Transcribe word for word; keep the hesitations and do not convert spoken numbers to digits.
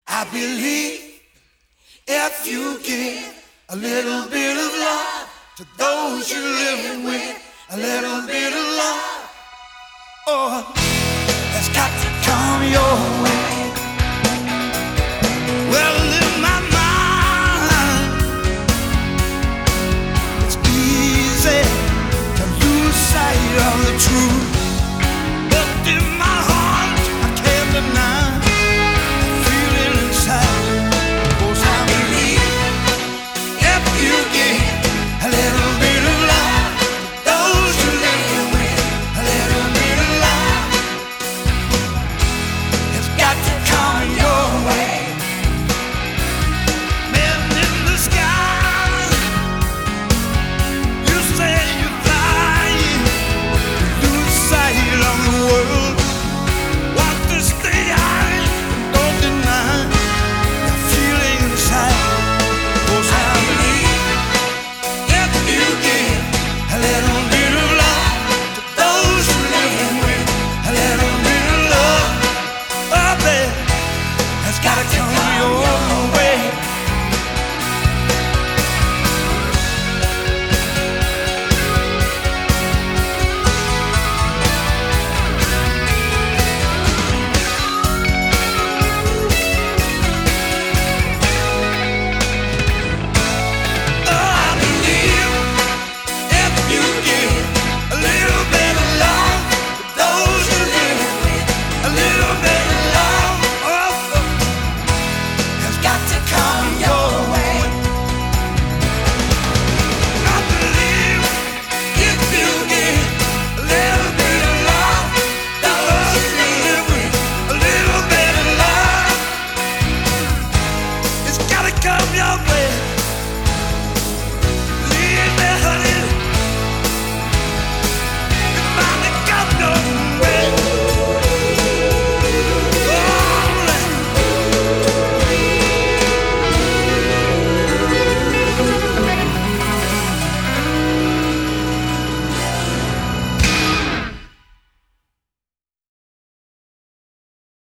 I believe if you give a little bit of love to those you're living with, a little bit of love, oh, it's got to come your way.